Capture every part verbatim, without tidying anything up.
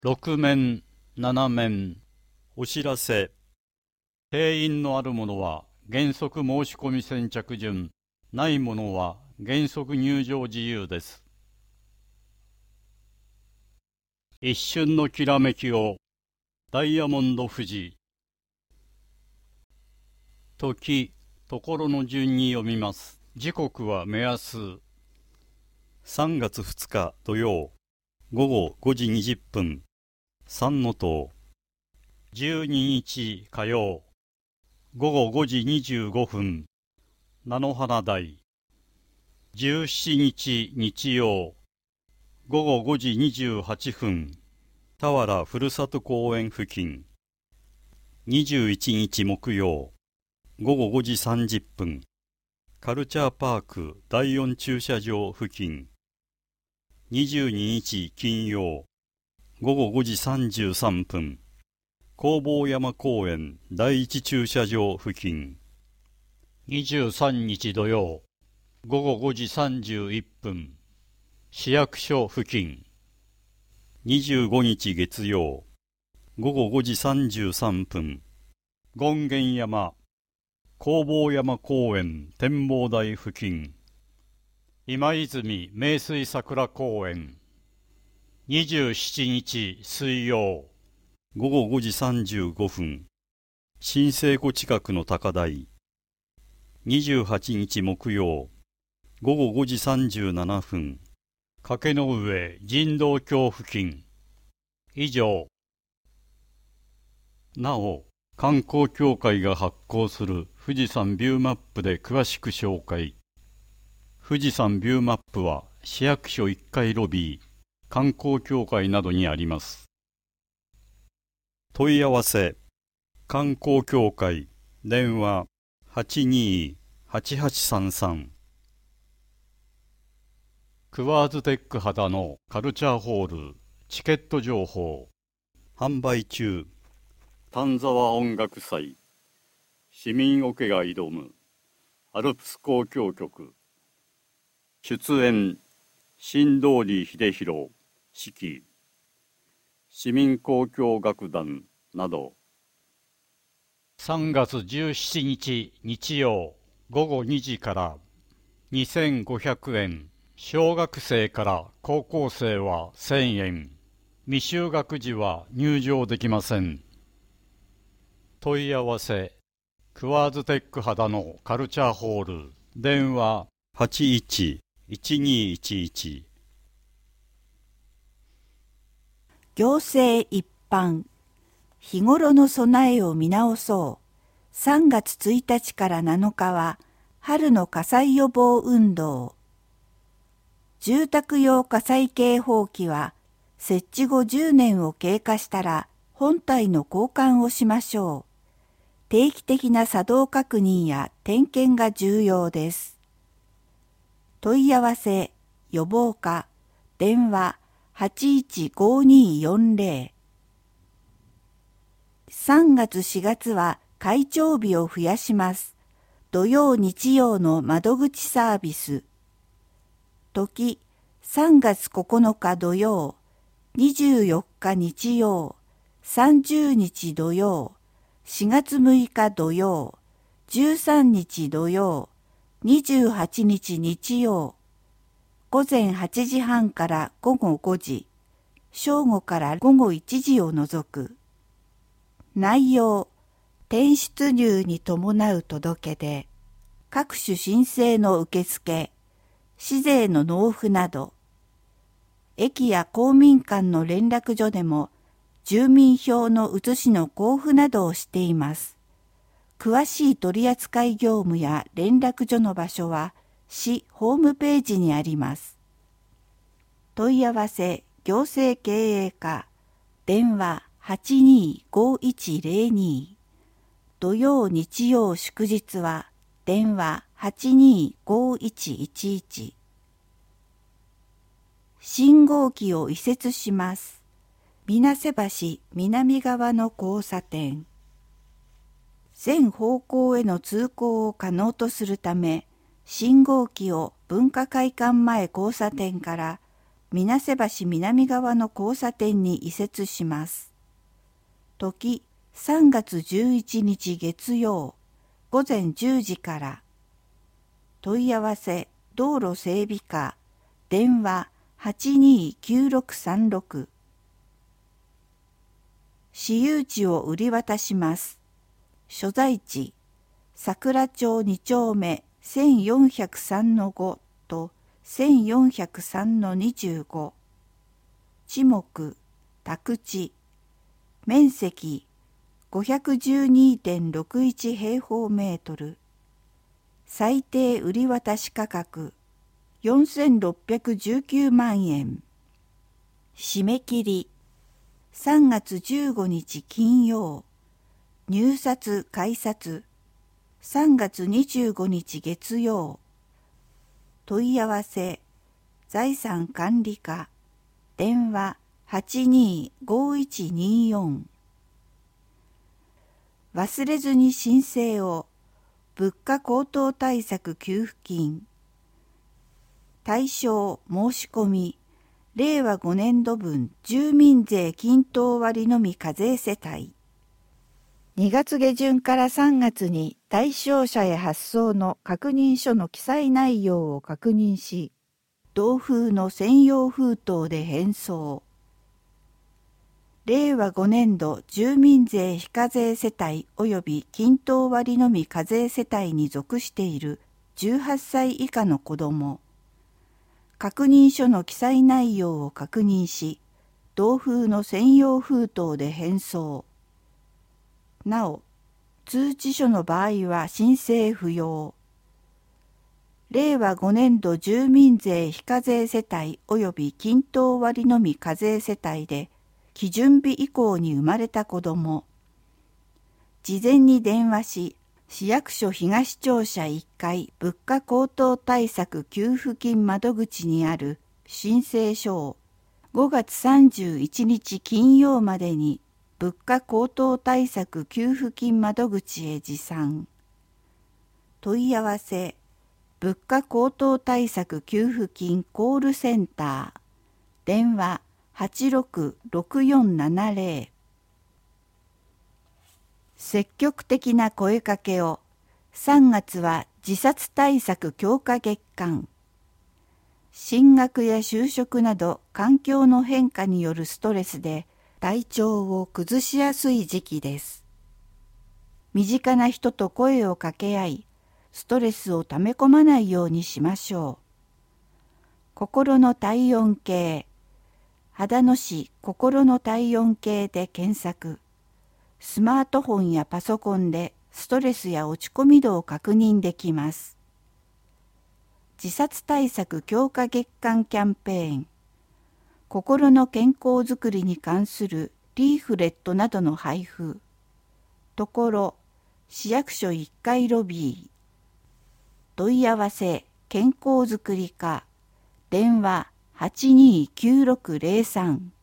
ろく面、なな面。 お知らせ。 定員のあるものは原則申し込み先着順、ないものは原則入場自由です。一瞬のきらめきを、ダイヤモンド富士。時、ところの順に読みます。時刻は目安。 さんがつふつか土曜、ごごごじにじゅっぷん、三の塔。 じゅうににち火曜、ごごごじにじゅうごふん、菜の花台。じゅうしちにち日曜、ごごごじにじゅうはっぷん、 田原ふるさと公園付近。にじゅういちにち木曜、ごごごじさんじゅっぷん、カルチャーパークだいよん駐車場付近。にじゅうににち金曜、ごごごじさんじゅうさんぷん、弘法山公園だいいち駐車場付近。 にじゅうさんにち土曜、ごごごじさんじゅういっぷん、市役所付近。 にじゅうごにち月曜、ごごごじさんじゅうさんぷん、 権現山、弘法山公園展望台付近。今泉名水桜公園。にじゅうしちにち水曜、 ごごごじさんじゅうごふん、新生湖近くの高台。にじゅうはちにち木曜、ごごごじさんじゅうななふん、 掛の上人道橋付近。以上。なお、観光協会が発行する富士山ビューマップで詳しく紹介。富士山ビューマップは市役所いっかいロビー、観光協会などにあります。 問い合わせ。観光協会電話 はちにーはちはちさんさん。 クワーズテック肌のカルチャーホールチケット情報。 販売中。 丹沢音楽祭、市民オケが挑むアルプス交響曲。出演新通り秀弘指揮、市民交響楽団など。さんがつじゅうしちにち日曜ごごにじからにせんごひゃくえん、小学生から高校生はせんえん、未就学児は入場できません。問い合わせ。クワーズテック肌のカルチャーホール電話はちいちいちにいちいち。 行政一般。日頃の備えを見直そう。さんがつついたちからなのかは春の火災予防運動。住宅用火災警報器は設置後じゅうねんを経過したら本体の交換をしましょう。定期的な作動確認や点検が重要です。問い合わせ、予防課、電話 はちいちごによんぜろ。さんがつしがつは会長日を増やします。土曜日曜の窓口サービス。時、さんがつここのか土曜、にじゅうよっか日曜、さんじゅうにち土曜、しがつむいか土曜、じゅうさんにち土曜、にじゅうはちにち日曜、ごぜんはちじはんからごごごじ、正午からごごいちじを除く。内容、転出入に伴う届け出、各種申請の受付、市税の納付など、駅や公民館の連絡所でも住民票の写しの交付などをしています。詳しい取扱業務や連絡所の場所は市ホームページにあります。問い合わせ行政経営課電話 はちにーごいちぜろに。土曜日曜祝日は電話 はちにーごいちいちいち。信号機を移設します。水瀬橋南側の交差点。全方向への通行を可能とするため、信号機を文化会館前交差点から水瀬橋南側の交差点に移設します。時さんがつじゅういちにち月曜午前じゅうじから。問い合わせ道路整備課電話 はちにーきゅうろくさんろく。私有地を売り渡します。所在地桜町に丁目せんよんひゃくさんのごとせんよんひゃくさんのにじゅうご。地目宅地面積 ごひゃくじゅうにてんろくいち 平方メートル。最低売り渡し価格よんせんろっぴゃくじゅうきゅうまんえん。締め切りさんがつじゅうごにち金曜。入札改札さんがつにじゅうごにち月曜。問い合わせ財産管理課電話 はちにーごいちにーよん。忘れずに申請を。物価高騰対策給付金対象申し込みれいわごねんど分住民税均等割のみ課税世帯。にがつげじゅんからさんがつに対象者へ発送の確認書の記載内容を確認し、同封の専用封筒で返送。れいわごねんど住民税非課税世帯及び均等割のみ課税世帯に属しているじゅうはっさい以下の子ども。確認書の記載内容を確認し、同封の専用封筒で返送。なお、通知書の場合は申請不要。れいわごねんど住民税非課税世帯及び均等割のみ課税世帯で、基準日以降に生まれた子ども。事前に電話し、市役所東庁舎いっかい物価高騰対策給付金窓口にある申請書をごがつさんじゅういちにち金曜までに物価高騰対策給付金窓口へ持参。問い合わせ物価高騰対策給付金コールセンター電話はちろくろくよんななぜろ。積極的な声かけを。さんがつは自殺対策強化月間。進学や就職など環境の変化によるストレスで体調を崩しやすい時期です。身近な人と声を掛け合い、ストレスをため込まないようにしましょう。心の体温計秦野市心の体温計で検索。スマートフォンやパソコンでストレスや落ち込み度を確認できます。自殺対策強化月間キャンペーン。心の健康づくりに関するリーフレットなどの配布。ところ、市役所いっかいロビー。問い合わせ健康づくり課。電話はちにーきゅうろくぜろさん。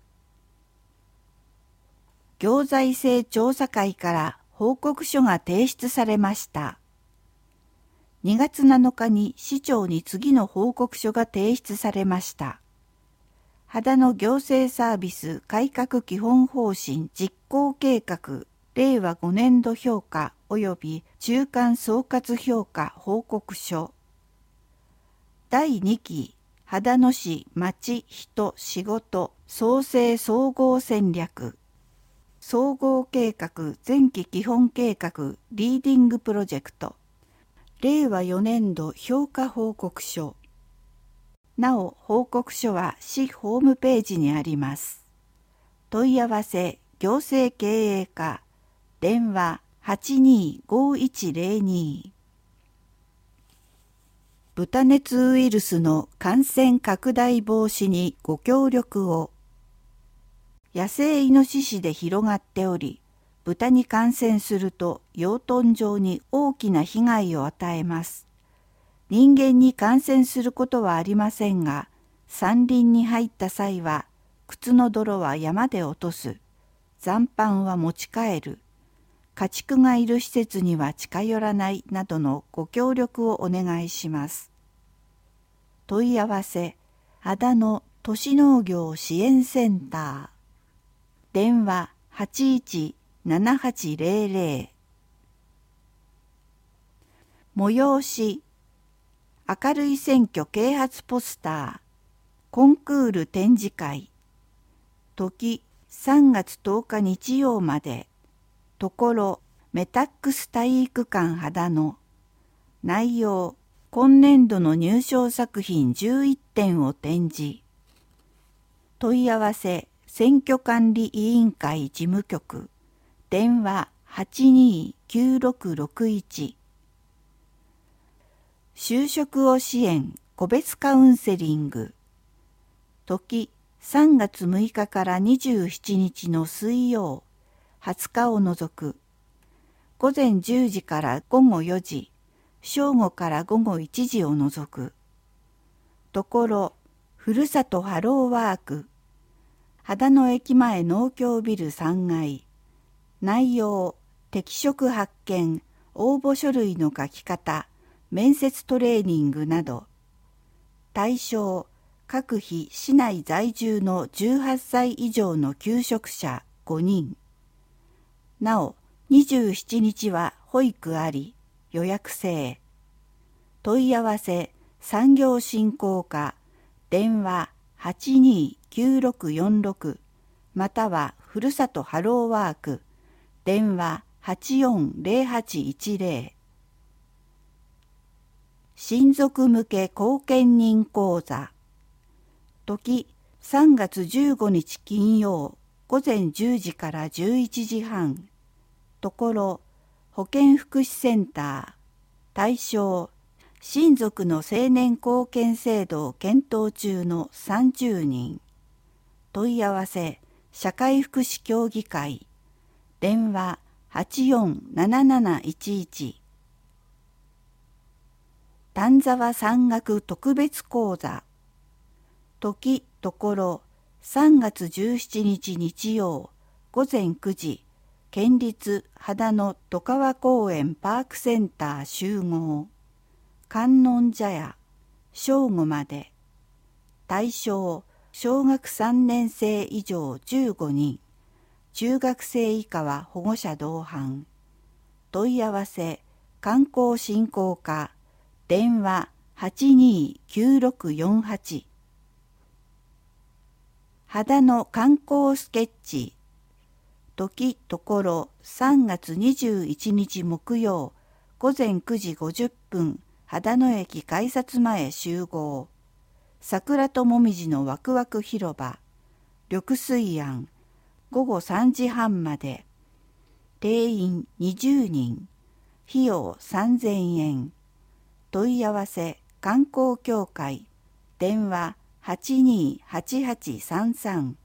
行財政調査会から報告書が提出されました。にがつなのかに市長に次の報告書が提出されました。秦野行政サービス改革基本方針実行計画れいわごねんど評価及び中間総括評価報告書。だいにき秦野市町人仕事創生総合戦略総合計画前期基本計画リーディングプロジェクトれいわよねんど評価報告書。なお報告書は市ホームページにあります。問い合わせ行政経営課電話はちにーごいちぜろに。豚熱ウイルスの感染拡大防止にご協力を。野生イノシシで広がっており、豚に感染すると養豚場に大きな被害を与えます。人間に感染することはありませんが、山林に入った際は、靴の泥は山で落とす、残飯は持ち帰る、家畜がいる施設には近寄らないなどのご協力をお願いします。問い合わせ、秦野都市農業支援センター。電話 はちいちななはちゼロゼロ。催し、明るい選挙啓発ポスター、コンクール展示会。時さんがつとおか日曜まで。ところメタックス体育館秦野。内容、今年度の入賞作品じゅういってんを展示。問い合わせ、選挙管理委員会事務局。電話 はちにーきゅうろくろくいち。就職を支援個別カウンセリング。時さんがつむいかからにじゅうしちにちの水曜、はつかを除く。午前じゅうじからごごよじ、正午からごごいちじを除く。ところ、ふるさとハローワーク。秦野駅前農協ビルさんがい。内容、適職発見、応募書類の書き方、面接トレーニングなど。対象、各市市内在住のじゅうはっさい以上の求職者ごにん。なお、にじゅうしちにちは保育あり、予約制。問い合わせ、産業振興課、電話 はちにーきゅうろくよんろく、またはふるさとハローワーク、電話 はちよんゼロはちいちゼロ。親族向け後見人講座。時さんがつじゅうごにち金曜、午前じゅうじからじゅういちじはん。ところ、保健福祉センター。対象、親族の成年後見制度を検討中のさんじゅうにん。問い合わせ、社会福祉協議会。電話 はちよんなななないちいち。丹沢山岳特別講座。時ところさんがつじゅうしちにち日曜午前くじ、県立秦野戸川公園パークセンター集合。観音茶屋、正午まで。対象、小学さんねんせい以上じゅうごにん。中学生以下は保護者同伴。問い合わせ、観光振興課、電話 はちにーきゅうろくよんはち。秦野観光スケッチ。時ところさんがつにじゅういちにち木曜午前くじごじゅっぷん、秦野駅改札前集合。桜ともみじのワクワク広場。緑水庵。ごごさんじはんまで。定員にじゅうにん。費用さんぜんえん。問い合わせ観光協会。電話 はちにーはちはちさんさん。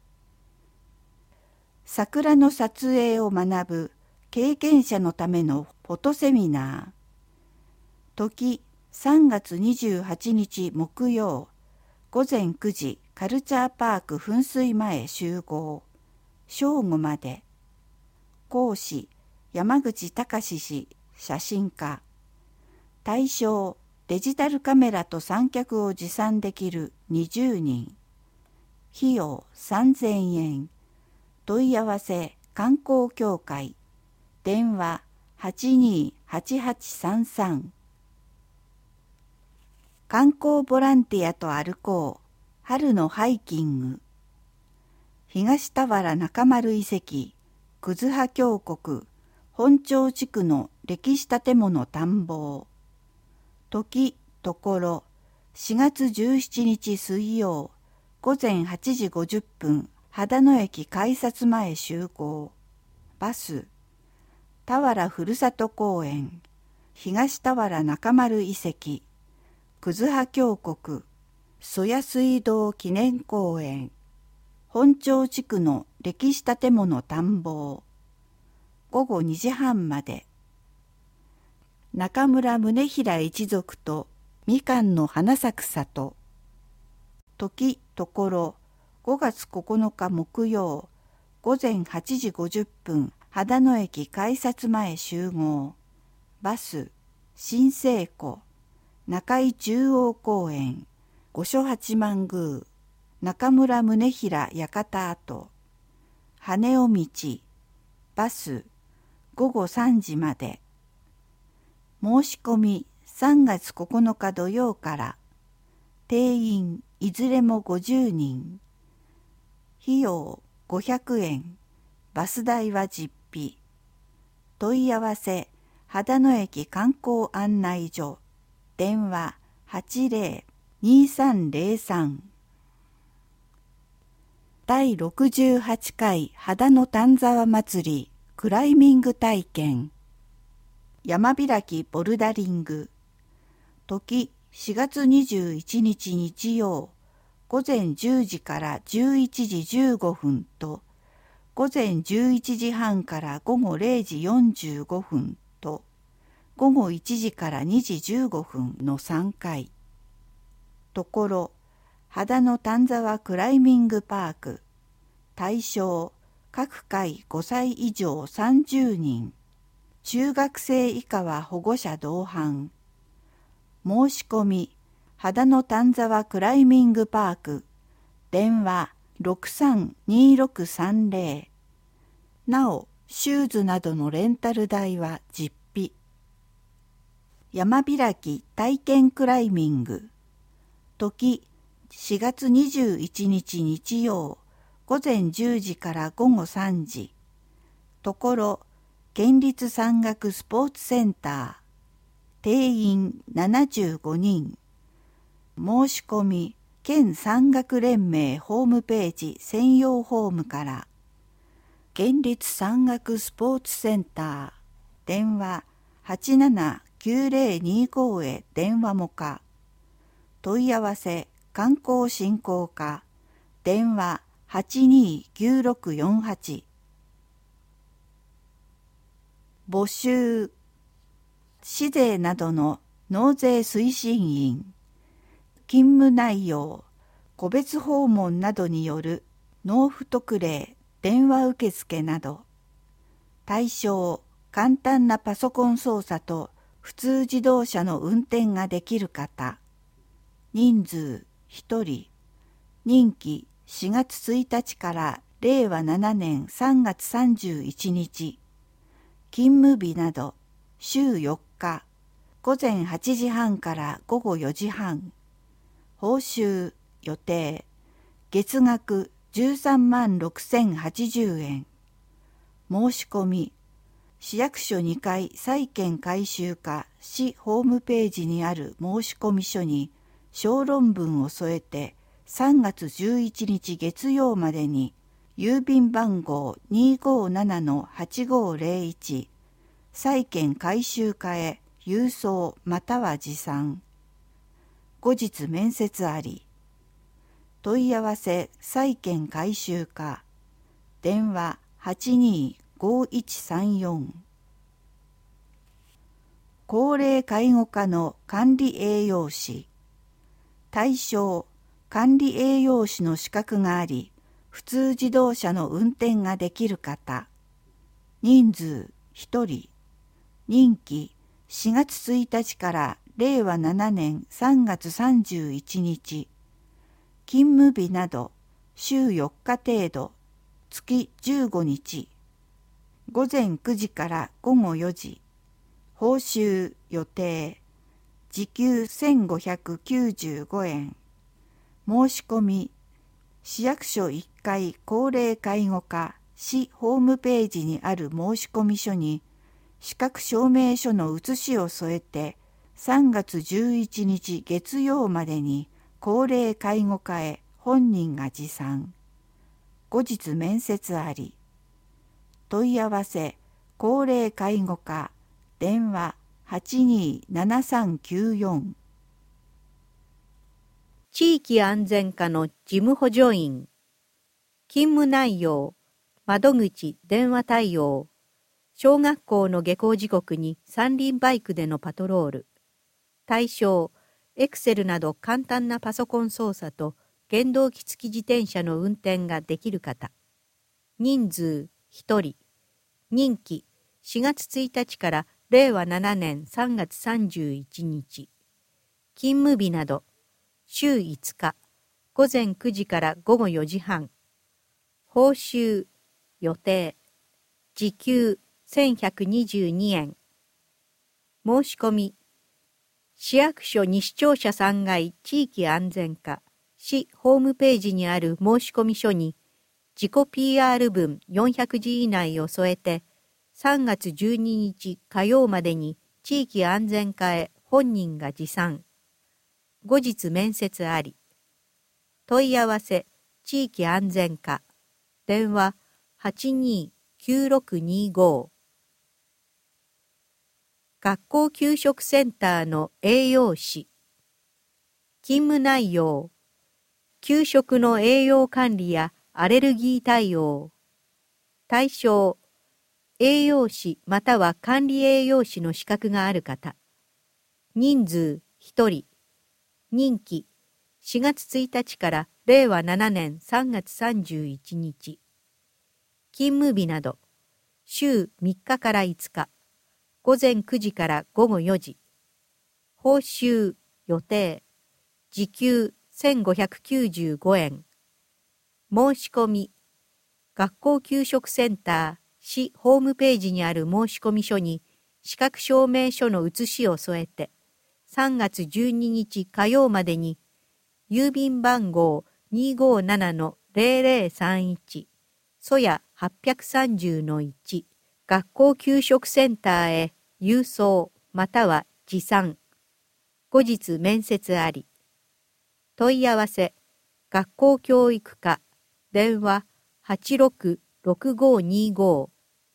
桜の撮影を学ぶ経験者のためのフォトセミナー。時さんがつにじゅうはちにち木曜午前くじ、カルチャーパーク噴水前集合。正午まで。講師、山口隆氏写真家。対象、デジタルカメラと三脚を持参できるにじゅうにん。費用さんぜんえん。問い合わせ観光協会。電話 はちにーはちはちさんさん。観光ボランティアと歩こう。春のハイキング。東田原中丸遺跡、葛葉峡谷、本町地区の歴史建物探訪。時ところしがつじゅうしちにち水曜午前はちじごじゅっぷん、秦野駅改札前集合。バス、田原ふるさと公園、東田原中丸遺跡、葛葉峡谷、曽谷水道記念公園、本町地区の歴史建物探訪。ごごにじはんまで。中村宗平一族とみかんの花咲く里。時ところごがつここのか木曜午前はちじごじゅっぷん、秦野駅改札前集合。バス、新生湖、中井中央公園、五所八幡宮。 中村宗平館跡、羽尾道、バス、ごごさんじまで。申し込みさんがつここのか土曜から、定員いずれもごじゅうにん、費用ごひゃくえん、バス代は実費。問い合わせ、秦野駅観光案内所、電話はちぜろ にさんぜろさん。だいろくじゅうはちかい秦野丹沢祭りクライミング体験。山開きボルダリング。時しがつにじゅういちにち日曜、午前じゅうじからじゅういちじじゅうごふんと、午前じゅういちじはんから午後れいじよんじゅうごふんと、午後いちじからにじじゅうごふんのさんかい。ところ、秦野丹沢クライミングパーク。対象、各回ごさい以上さんじゅうにん。中学生以下は保護者同伴。申し込み、秦野丹沢クライミングパーク。電話ろくさんにろくさんぜろ。なお、シューズなどのレンタル代は実費。山開き体験クライミング。時しがつにじゅういちにち日曜、午前じゅうじから午後さんじ。ところ、県立山岳スポーツセンター。定員ななじゅうごにん。申し込み、県山岳連盟ホームページ専用ホームから。県立山岳スポーツセンター。電話はちななきゅうぜろにごへ電話もか。問い合わせ観光振興課。電話はちにきゅうろくよんはち。募集。市税などの納税推進員。勤務内容、個別訪問などによる納付特例、電話受付など。対象、簡単なパソコン操作と普通自動車の運転ができる方。人数ひとり。任期しがつついたちかられいわななねんさんがつさんじゅういちにち。勤務日など週よっか。ごぜんはちじはんからごごよじはん。報酬予定。月額じゅうさんまんろくせんはちじゅうえん。申し込み。市役所にかい債券回収課市ホームページにある申込書に小論文を添えてさんがつじゅういちにち月曜までに郵便番号 にーごーななのはちごーぜろいち 債券回収課へ郵送または持参。後日面接あり。問い合わせ債券回収課。電話はちにーごいちさんよん。高齢介護課の管理栄養士。対象、管理栄養士の資格があり、普通自動車の運転ができる方。人数ひとり。任期しがつついたちかられいわななねんさんがつさんじゅういちにち。勤務日など週よっか程度。月じゅうごにち。ごぜんくじからごごよじ。報酬予定。時給せんごひゃくきゅうじゅうごえん。申し込み。市役所いっかい高齢介護課市ホームページにある申込書に資格証明書の写しを添えてさんがつじゅういちにち月曜までに高齢介護課へ本人が持参。後日面接あり。問い合わせ高齢介護課。電話はちにーななさんきゅうよん。 地域安全課の事務補助員。勤務内容、窓口電話対応。小学校の下校時刻に三輪バイクでのパトロール。対象、エクセルなど簡単なパソコン操作と原動機付き自転車の運転ができる方。人数ひとり。任期しがつついたちかられいわななねんさんがつさんじゅういちにち。勤務日など週いつか。 午前くじから午後よじはん。報酬、予定。時給せんひゃくにじゅうにえん。申し込み。市役所西庁舎さんがい地域安全課、市ホームページにある申込書に、自己 ピーアール 文よんひゃくじ以内を添えて、さんがつじゅうににち火曜までに地域安全課へ本人が持参。後日面接あり。問い合わせ、地域安全課。電話はちにーきゅうろくにご。学校給食センターの栄養士。勤務内容。給食の栄養管理やアレルギー対応。対象。栄養士または管理栄養士の資格がある方。人数ひとり。任期しがつついたちかられいわななねんさんがつさんじゅういちにち。勤務日など週みっかからいつか。午前くじから午後よじ。報酬予定。時給せんごひゃくきゅうじゅうごえん。申し込み。学校給食センター市ホームページにある申込書に資格証明書の写しを添えて、さんがつじゅうににち火曜までに、郵便番号 にーごーななのぜろぜろさんいち、そや はっぴゃくさんじゅうのいち、学校給食センターへ郵送または持参。後日面接あり。問い合わせ、学校教育課、電話はちろくろくごにご。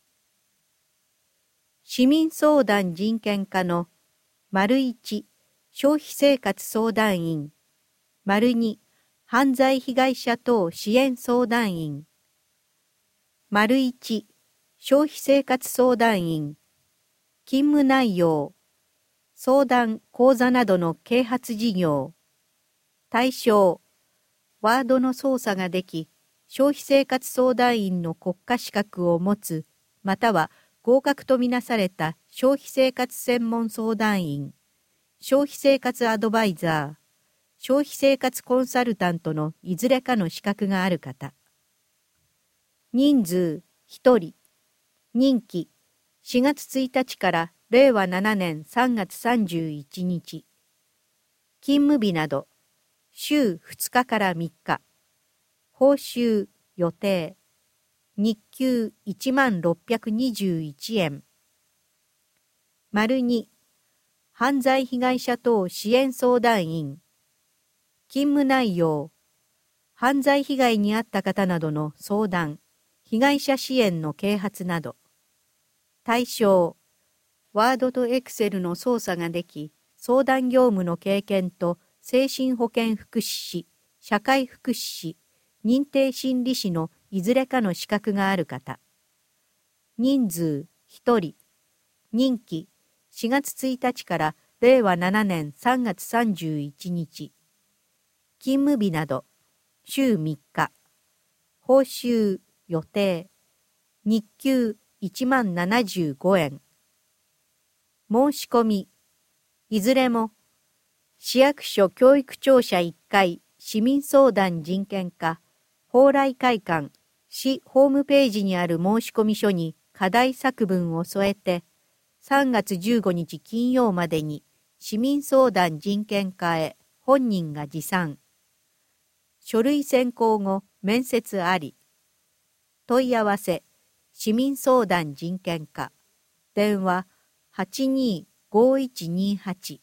市民相談人権課の丸いち消費生活相談員、丸に犯罪被害者等支援相談員、丸いち消費生活相談員、勤務内容、相談、講座などの啓発事業、対象、ワードの操作ができ、消費生活相談員の国家資格を持つ、または合格とみなされた消費生活専門相談員、消費生活アドバイザー、消費生活コンサルタントのいずれかの資格がある方。人数ひとり。任期しがつついたちかられいわななねんさんがつさんじゅういちにち。勤務日など週ふつかからみっか。報酬予定。日給いちまんろっぴゃくにじゅういちえん。丸に犯罪被害者等支援相談員。勤務内容。犯罪被害に遭った方などの相談、被害者支援の啓発など。対象。ワードとエクセルの操作ができ、相談業務の経験と精神保健福祉士、社会福祉士、認定心理士のいずれかの資格がある方。人数ひとり。任期しがつついたちかられいわななねんさんがつさんじゅういちにち。勤務日など週みっか。報酬予定。日給いちまんななじゅうごえん。申し込み。いずれも市役所教育庁舎いっかい市民相談人権課蓬莱会館市ホームページにある申込書に課題作文を添えて、さんがつじゅうごにち金曜までに市民相談人権課へ本人が持参。書類選考後面接あり。問い合わせ、市民相談人権課。電話はちにーごいちにはち。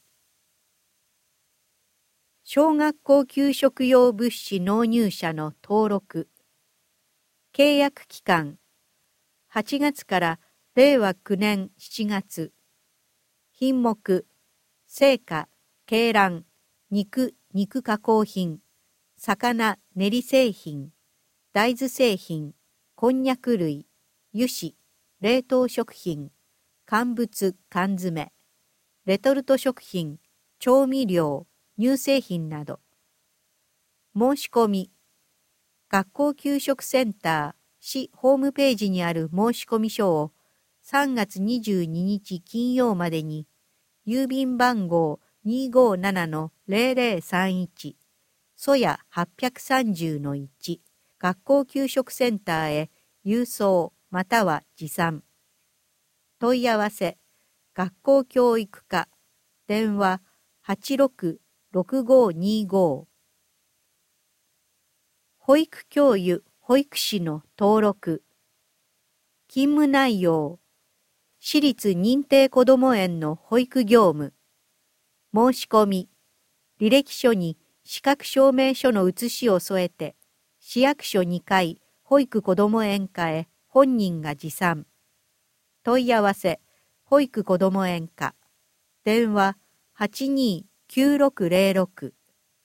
小学校給食用物資納入者の登録。契約期間はちがつかられいわきゅうねんしちがつ。品目青果、鶏卵、肉、肉加工品、魚、練り製品、大豆製品、こんにゃく類、油脂、冷凍食品、乾物、缶詰、レトルト食品、調味料、乳製品など。申し込み。学校給食センター市ホームページにある申込書をさんがつにじゅうににち金曜までに郵便番号 にーごーななのぜろぜろさんいち、 ソヤ はっぴゃくさんじゅうのいち 学校給食センターへ郵送または持参。問い合わせ学校教育課電話 はちろくろくごにご。保育教諭保育士の登録。勤務内容私立認定こども園の保育業務。申し込み履歴書に資格証明書の写しを添えて市役所にかい保育こども園課へ本人が持参。問い合わせ保育こども園課電話 はちにーきゅうろくぜろろく。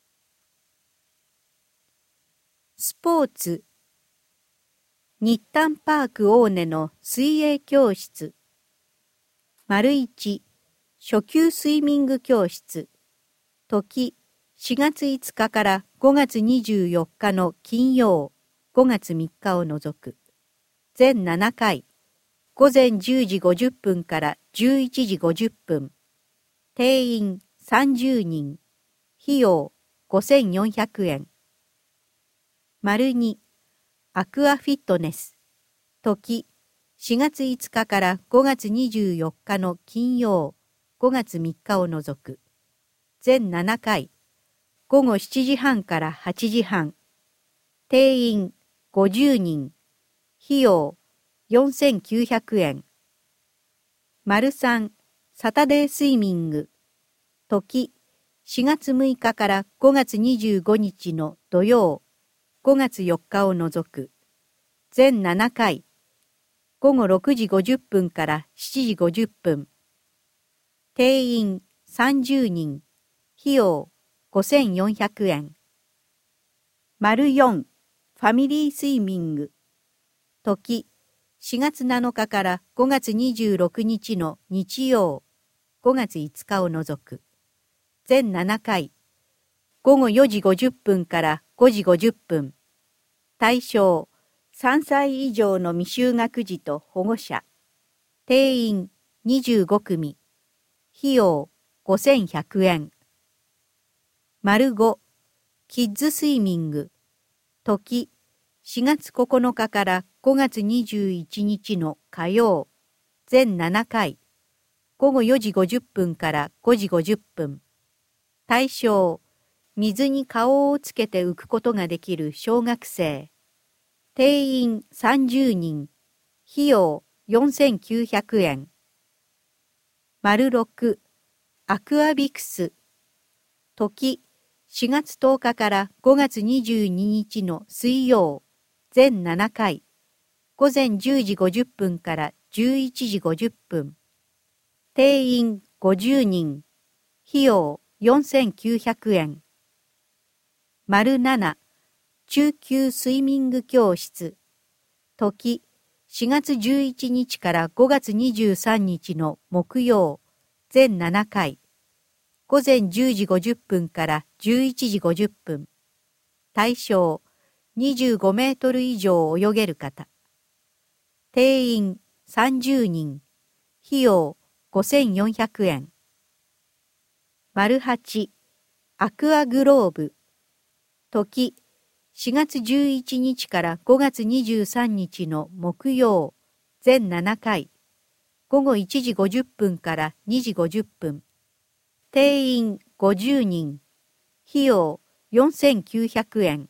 スポーツ日誕パーク大根の水泳教室。丸一初級スイミング教室。時しがついつかからごがつにじゅうよっかの金曜、ごがつみっかを除く。全ななかい。ごぜんじゅうじごじゅっぷんからじゅういちじごじゅっぷん。定員さんじゅうにん。費用ごせんよんひゃくえん。丸にアクアフィットネス。時しがついつかからごがつにじゅうよっかの金曜、ごがつみっかを除く。全ななかい。ごごしちじはんからはちじはん。定員ごじゅうにん。費用よんせんきゅうひゃくえん。丸さんサタデースイミング。時しがつむいかからごがつにじゅうごにちの土曜、ごがつよっかを除く。全ななかい。ごごろくじごじゅっぷんからしちじごじゅっぷん。定員さんじゅうにん。費用ごせんよんひゃくえん。丸よんファミリースイミング。時しがつなのかからごがつにじゅうろくにちの日曜、ごがついつかを除く。全ななかい。ごごよじごじゅっぷんからごじごじゅっぷん。対象さんさい以上の未就学児と保護者。定員にじゅうごくみ。費用ごせんひゃくえん。丸ごキッズスイミング。時しがつここのかからごがつにじゅういちにちの火曜。全ななかい。ごごよじごじゅっぷんからごじごじゅっぷん。対象水に顔をつけて浮くことができる小学生。定員さんじゅうにん。費用よんせんきゅうひゃくえん。丸ろくアクアビクス。時しがつとおかからごがつにじゅうににちの水曜。全ななかい。ごぜんじゅうじごじゅっぷんからじゅういちじごじゅっぷん。定員ごじゅうにん。費用よんせんきゅうひゃくえん。丸なな中級スイミング教室。時しがつじゅういちにちからごがつにじゅうさんにちの木曜。全ななかい。ごぜんじゅうじごじゅっぷんからじゅういちじごじゅっぷん。対象にじゅうごメートル以上泳げる方。定員さんじゅうにん。費用ごせんよんひゃくえん。丸はちアクアグローブ。時しがつじゅういちにちからごがつにじゅうさんにちの木曜。全ななかい。ごごいちじごじゅっぷんからにじごじゅっぷん。定員ごじゅうにん。費用よんせんきゅうひゃくえん。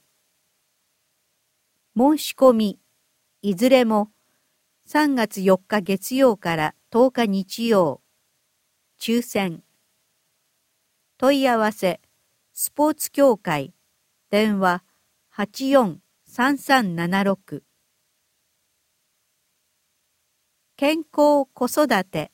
申し込み、いずれもさんがつよっか月曜からとおか日曜。抽選。問い合わせ、スポーツ協会、電話はちよんさんさんななろく。健康子育て。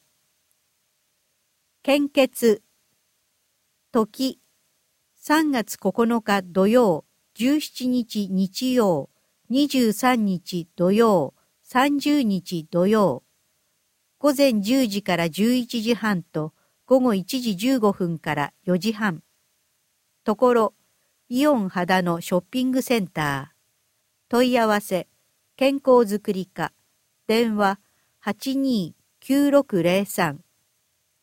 献血。時さんがつここのか土曜、じゅうしちにち日曜、にじゅうさんにち土曜、さんじゅうにち土曜。ごぜんじゅうじからじゅういちじはんとごごいちじじゅうごふんからよじはん。ところ、イオン秦野ショッピングセンター。問い合わせ、健康づくり課。電話はちにーきゅうろくぜろさん。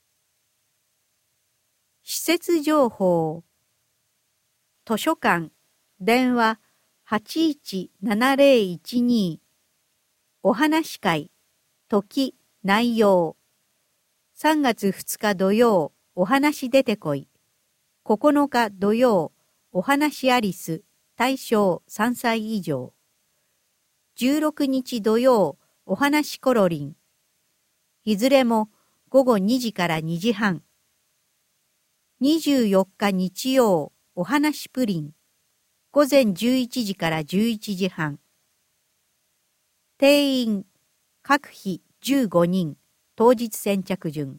施設情報。図書館電話はちいちななぜろいちに。お話会、時、内容。さんがつふつか土曜、お話出てこい。ここのか土曜、お話アリス、対象さんさい以上。じゅうろくにち土曜、お話コロリン。いずれもごごにじからにじはん。にじゅうよっか日曜、お話プリン。ごぜんじゅういちじからじゅういちじはん。定員、各日じゅうごにん、当日先着順。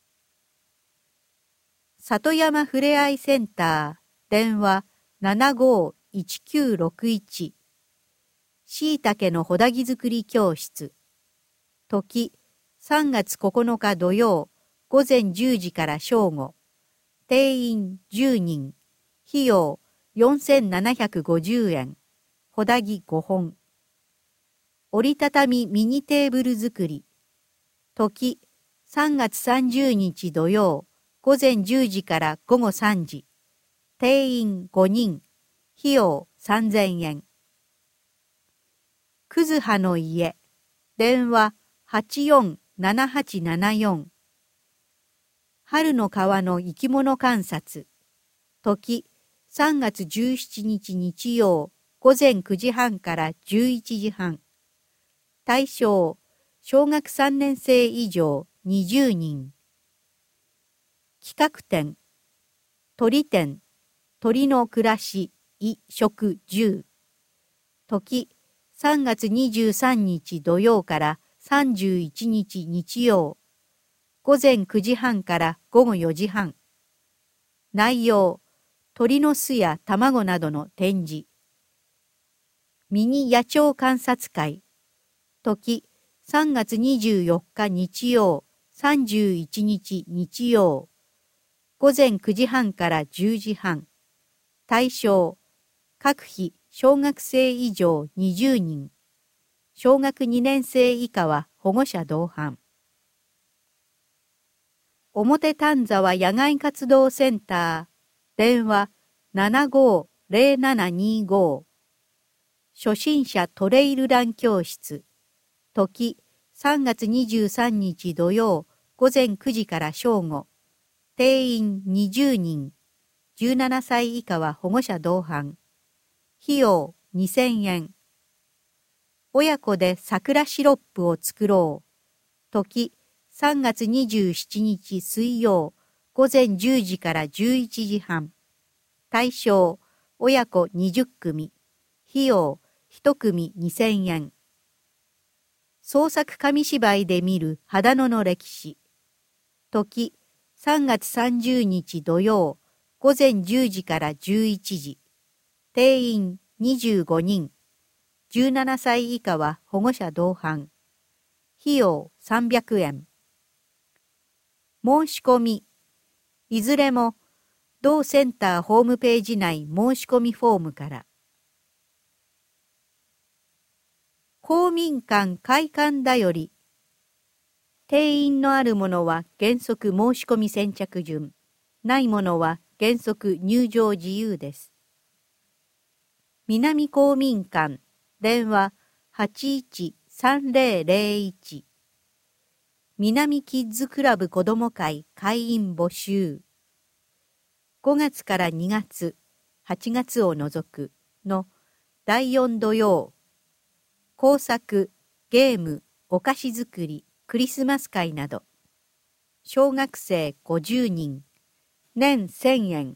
里山ふれあいセンター、電話ななごいちきゅうろくいち。しいたけのほだぎ作り教室。時、さんがつここのか土曜、ごぜんじゅうじから正午。定員じゅうにん。費用よんせんななひゃくごじゅうえん。ほだぎごほん。折りたたみミニテーブル作り。時、さんがつさんじゅうにち土曜、ごぜんじゅうじからごごさんじ。定員ごにん。費用さんぜんえん。くずはの家。電話はちよんななはちななよん。春の川の生き物観察。時、さんがつじゅうしちにち日曜、ごぜんくじはんからじゅういちじはん。対象、小学さんねんせい以上にじゅうにん。企画展、鳥展、鳥の暮らし、衣食住。時、さんがつにじゅうさんにち土曜からさんじゅういちにち日曜、ごぜんくじはんからごごよじはん。内容、鳥の巣や卵などの展示。ミニ野鳥観察会。時、さんがつにじゅうよっか日曜、さんじゅういちにち日曜。ごぜんくじはんからじゅうじはん。対象、各日小学生以上にじゅうにん。小学にねんせい以下は保護者同伴。表丹沢野外活動センター、電話ななごぜろななにご。初心者トレイルラン教室。時、さんがつにじゅうさんにち土曜、ごぜんくじから正午。定員にじゅうにん。じゅうななさい以下は保護者同伴。費用にせんえん。親子で桜シロップを作ろう。時、さんがつにじゅうしちにち水曜、ごぜんじゅうじからじゅういちじはん。対象、親子にじゅっくみ。費用いちくみにせんえん。創作紙芝居で見る秦野の歴史。時、さんがつさんじゅうにち土曜、ごぜんじゅうじからじゅういちじ。定員にじゅうごにん。じゅうななさい以下は保護者同伴。費用さんびゃくえん。申し込み。いずれも、同センターホームページ内申し込みフォームから。公民館開館だより。定員のあるものは原則申し込み先着順。ないものは原則入場自由です。南公民館、電話はちいちさんぜろぜろいち。南キッズクラブ子ども会会員募集。ごがつからにがつ、はちがつを除くのだいよん土曜。工作、ゲーム、お菓子作り、クリスマス会など。小学生ごじゅうにん。年せんえん。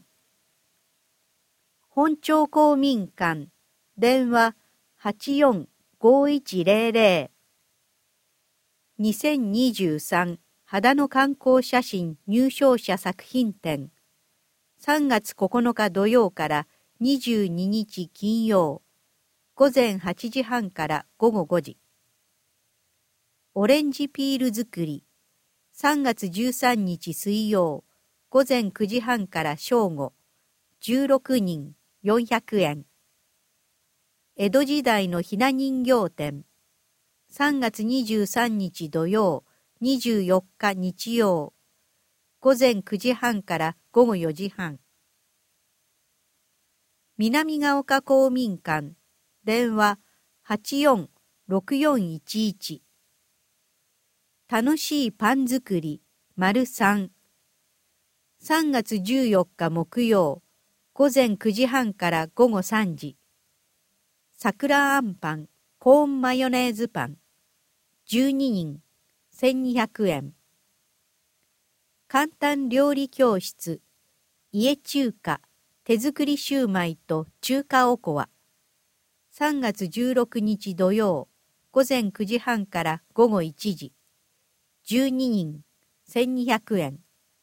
本町公民館、電話はちよんごいちぜろぜろ。にせんにじゅうさん秦野観光写真入賞者作品展。さんがつここのか土曜からにじゅうににち金曜。ごぜんはちじはんからごごごじ。オレンジピール作り。さんがつじゅうさんにち水曜。ごぜんくじはんから正午。じゅうろくにんよんひゃくえん。江戸時代のひな人形展。さんがつにじゅうさんにち土曜、にじゅうよっか日曜。ごぜんくじはんからごごよじはん。 南ヶ丘公民館電話 はちよんろくよんいちいち。楽しいパン作り丸さん。さんがつじゅうよっか木曜、午前くじはんから午後さんじ。桜あんパン、コーンマヨネーズパン、じゅうににん、せんにひゃくえん。簡単料理教室、家中華、手作りシューマイと中華おこわ。さんがつじゅうろくにち土曜、午前くじはんから午後いちじ。じゅうににん、せんにひゃくえん。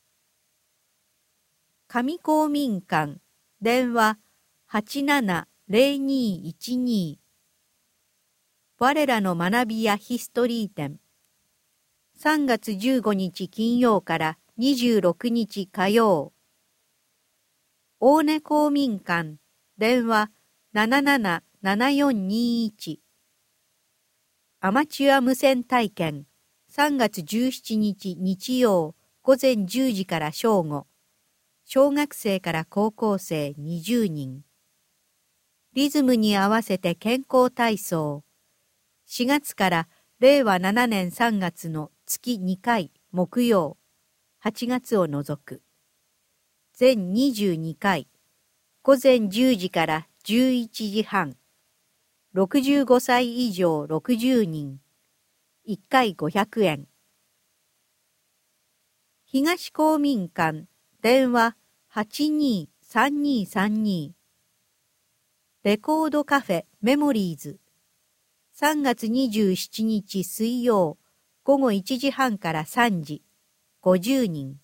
上公民館、電話 はちななぜろにいちに。我らの学びやヒストリー展。さんがつじゅうごにち金曜からにじゅうろくにち火曜。大根公民館、電話 ななななななよんにいち。アマチュア無線体験。さんがつじゅうしちにち日曜、午前じゅうじから正午。小学生から高校生にじゅうにん。リズムに合わせて健康体操。しがつかられいわななねんさんがつの月にかい木曜、はちがつを除く。全にじゅうにかい、午前じゅうじからじゅういちじはん。ろくじゅうごさい以上ろくじゅうにん。いっかいごひゃくえん。東公民館、電話 はちにーさんにーさんに。レコードカフェメモリーズ。さんがつにじゅうしちにち水曜、午後いちじはんからさんじ、ごじゅうにん。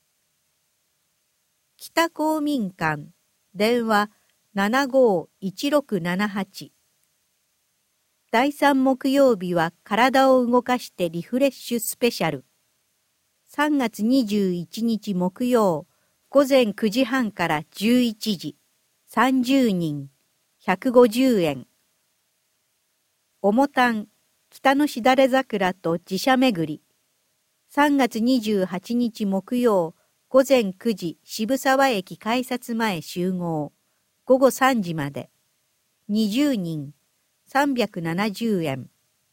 北公民館、電話 ななごーいちろくななはち。だいさん木曜日は体を動かしてリフレッシュスペシャル。さんがつにじゅういちにち木曜、午前くじはんからじゅういちじ、さんじゅうにん、ひゃくごじゅうえん。おもたん、北のしだれ桜と寺社巡り。さんがつにじゅうはちにち木曜、午前くじ渋沢駅改札前集合。午後さんじまで。にじゅうにん、さんびゃくななじゅうえん。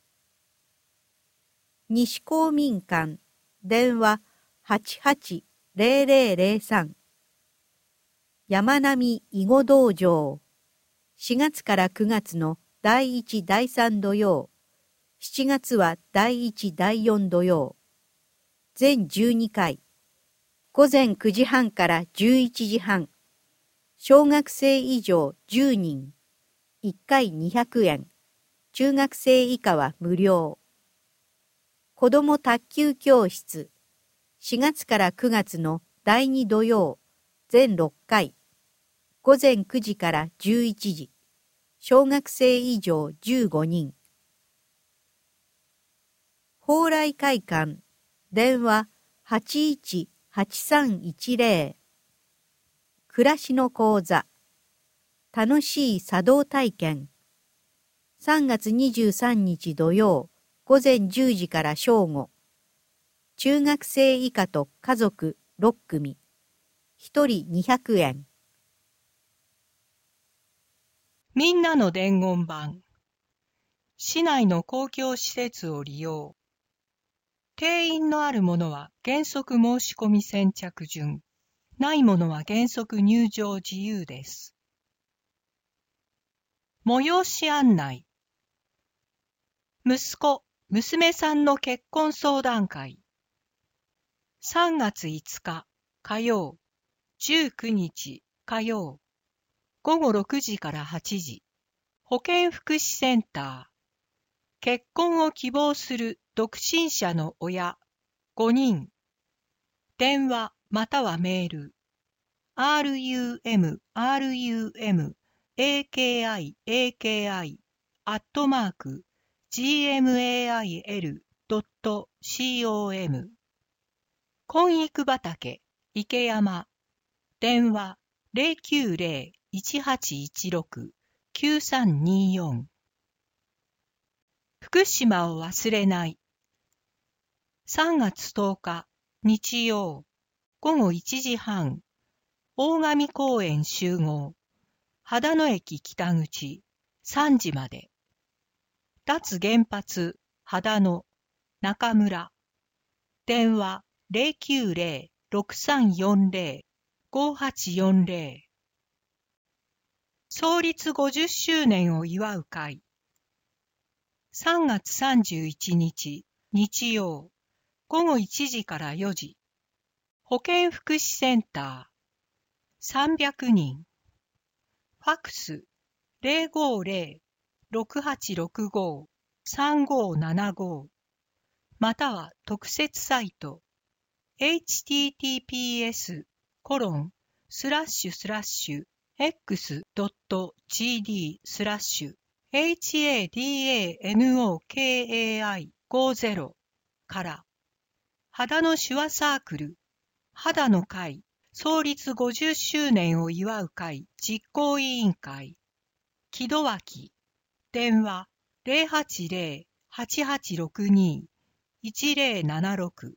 西公民館、電話 はちはちぜろぜろぜろさん。山並囲碁道場。しがつからくがつのだいいちだいさん土曜。しちがつはだいいちだいよん土曜。全じゅうにかい。午前くじはんからじゅういちじはん。小学生以上じゅうにん。いっかいにひゃくえん。中学生以下は無料。子ども卓球教室。しがつからくがつのだいに土曜。全ろっかい。午前くじからじゅういちじ。小学生以上じゅうごにん。蓬莱会館。電話 はちいちはちさんいちぜろ。暮らしの講座。楽しい茶道体験。さんがつにじゅうさんにち土曜、午前じゅうじから正午。中学生以下と家族ろっくみ。ひとりにひゃくえん。 みんなの伝言板。市内の公共施設を利用。定員のあるものは原則申し込み先着順。ないものは原則入場自由です。催し案内。息子、娘さんの結婚相談会。さんがついつか火曜、じゅうくにち火曜、ごごろくじからはちじ、保健福祉センター。結婚を希望する独身者の親ごにん。電話またはメール。アールユーエムアールユーエムエーケーアイエーケーアイ アットマーク ジーエムエーアイエルドットコム。婚育畑池山。電話 ゼロきゅうゼロ いちはちいちろく きゅうさんによん。福島を忘れない。さんがつとおか日曜、ごごいちじはん。大神公園集合。 秦野駅北口さんじまで。脱原発秦野中村。電話 ゼロきゅうゼロ ろくさんよんゼロ ごはちよんゼロ。創立ごじゅっしゅうねんを祝う会。さんがつさんじゅういちにち日曜ごごいちじからよじ。保健福祉センターさんびゃくにん。ファクス ゼロごゼロ ろくはちろくご さんごななご または特設サイト エイチティーティーピーエス コロン スラッシュスラッシュ エックス ドット ジーディー スラッシュ エイチエーディーエーエヌオーケーエーアイごじゅうから秦野手話サークル秦の会創立ごじゅっしゅうねんを祝う会実行委員会木戸脇電話 ゼロはちゼロ はちはちろくに いちゼロななろく。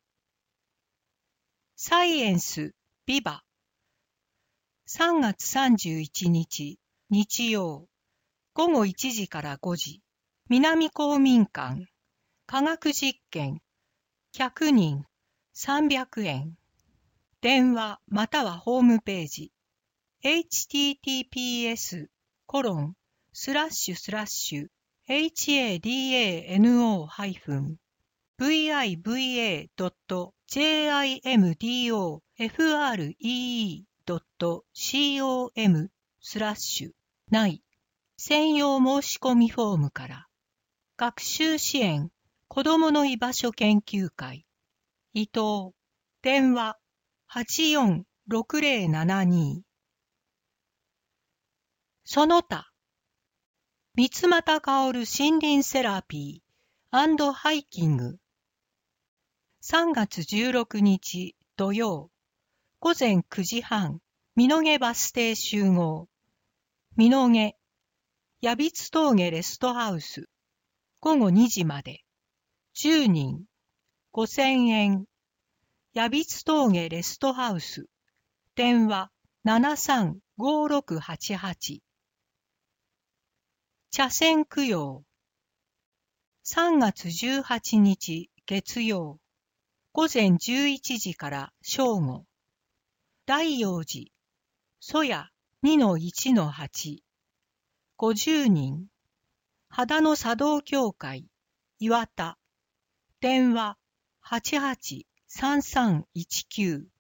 サイエンスビバさんがつさんじゅういちにち日曜ごごいちじからごじ。南公民館科学実験ひゃくにんさんびゃくえん。電話またはホームページ エイチティーティーピーエス コロン スラッシュスラッシュ エイチエーディーエーエヌオー ハイフン ブイアイブイエー ドット ジェイアイエムディーオー エフアールイーイー ドット コム スラッシュない専用申し込みフォームから学習支援子どもの居場所研究会伊藤電話はちよんろくゼロななに。その他三俣薫森林セラピー&ハイキングさんがつじゅうろくにち土曜ごぜんくじはん美濃毛バス停集合美濃毛矢櫃峠レストハウスごごにじまでじゅうにんごせんえん矢櫃峠レストハウス電話 ななさんごろくはちはち。茶筅供養さんがつじゅうはちにち月曜ごぜんじゅういちじから正午大陽寺曽谷 にのいちのはち ごじゅうにん秦野茶道協会岩田電話 はちはちさんさんいちきゅう